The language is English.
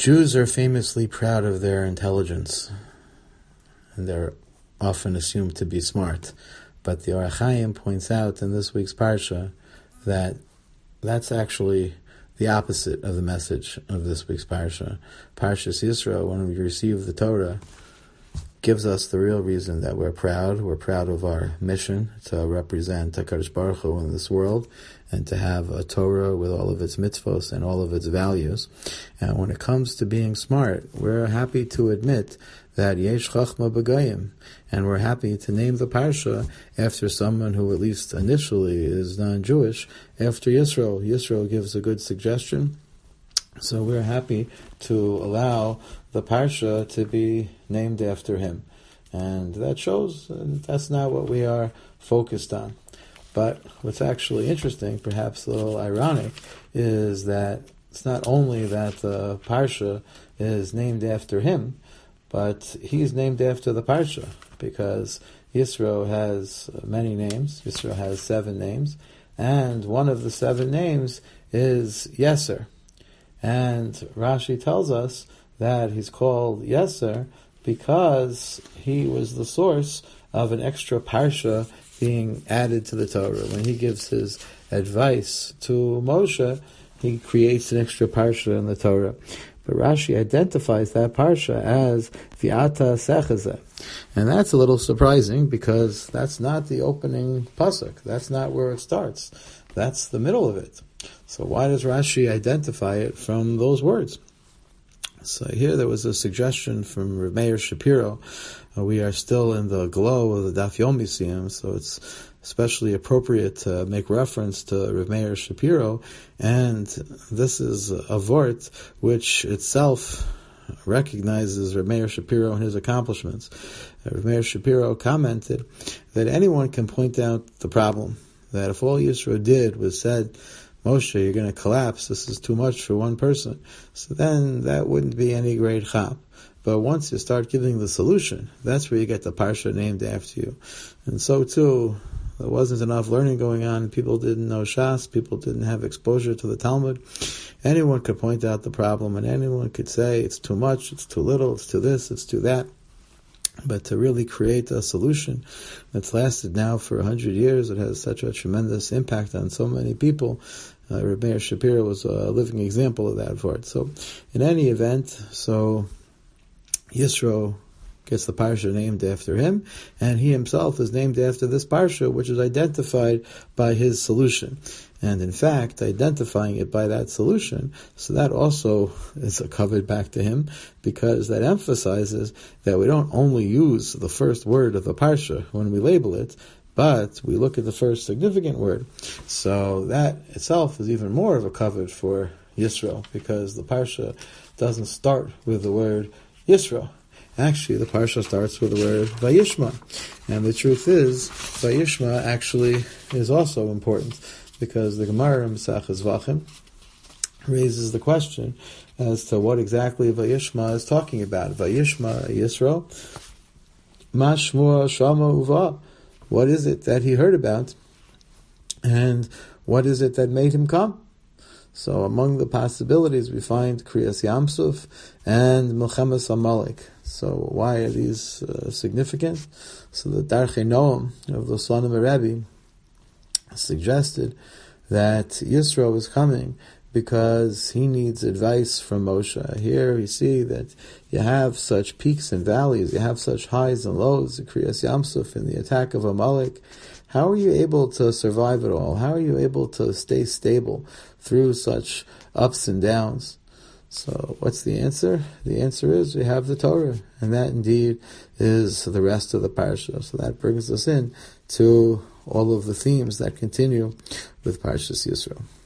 Jews are famously proud of their intelligence, and they're often assumed to be smart. But the Or HaChaim points out in this week's Parsha that that's actually the opposite of the message of this week's Parsha. Parshas Yisro, when we receive the Torah, gives us the real reason that we're proud. We're proud of our mission to represent HaKadosh Baruch Hu in this world and to have a Torah with all of its mitzvos and all of its values. And when it comes to being smart, we're happy to admit that Yesh Chachma B'Goyim, and we're happy to name the Parsha after someone who at least initially is non-Jewish, after Yisro. Yisro gives a good suggestion. So we're happy to allow the Parsha to be named after him. And that shows that's not what we are focused on. But what's actually interesting, perhaps a little ironic, is that it's not only that the Parsha is named after him, but he's named after the Parsha, because Yisro has many names. Yisro has 7 names, and one of the 7 names is Yeser. And Rashi tells us that he's called Yeser because he was the source of an extra parsha being added to the Torah. When he gives his advice to Moshe, he creates an extra parsha in the Torah. But Rashi identifies that parsha as V'ata Sechazeh. And that's a little surprising because that's not the opening pasuk. That's not where it starts. That's the middle of it. So why does Rashi identify it from those words? So here there was a suggestion from Reb Meir Shapiro. We are still in the glow of the Daf Yomi Siyum, so it's especially appropriate to make reference to Reb Meir Shapiro, and this is a vort which itself recognizes Reb Meir Shapiro and his accomplishments. Reb Meir Shapiro commented that anyone can point out the problem, that if all Yisro did was said, Moshe, you're going to collapse, this is too much for one person, so then that wouldn't be any great chap. But once you start giving the solution, that's where you get the parsha named after you. And so too, there wasn't enough learning going on, people didn't know Shas, people didn't have exposure to the Talmud. Anyone could point out the problem, and anyone could say it's too much, it's too little, it's too this, it's too that. But to really create a solution that's lasted now for 100 years, it has such a tremendous impact on so many people. Reb Meir Shapiro was a living example of that for it. So, in any event, so Yisro gets the parsha named after him, and he himself is named after this parsha, which is identified by his solution. And in fact, identifying it by that solution, so that also is covered back to him, because that emphasizes that we don't only use the first word of the parsha when we label it, but we look at the first significant word. So that itself is even more of a cover for Yisro, because the parsha doesn't start with the word Yisro. Actually, the parsha starts with the word Vayishma. And the truth is, Vayishma actually is also important, because the Gemara in Maseches Zvachim raises the question as to what exactly Vayishma is talking about. Vayishma Yisro, Mashmua Shama Uva. What is it that he heard about? And what is it that made him come? So among the possibilities we find Kriyas Yamsuf and Milchemes Amalek. So why are these significant? So the Darchei Noam of the Slonim Rebbe suggested that Yisro is coming because he needs advice from Moshe. Here we see that you have such peaks and valleys, you have such highs and lows, the Kriyas Yamsuf and the attack of Amalek. How are you able to survive it all? How are you able to stay stable through such ups and downs? So what's the answer? The answer is we have the Torah, and that indeed is the rest of the parsha. So that brings us in to all of the themes that continue with Parshas Yisro.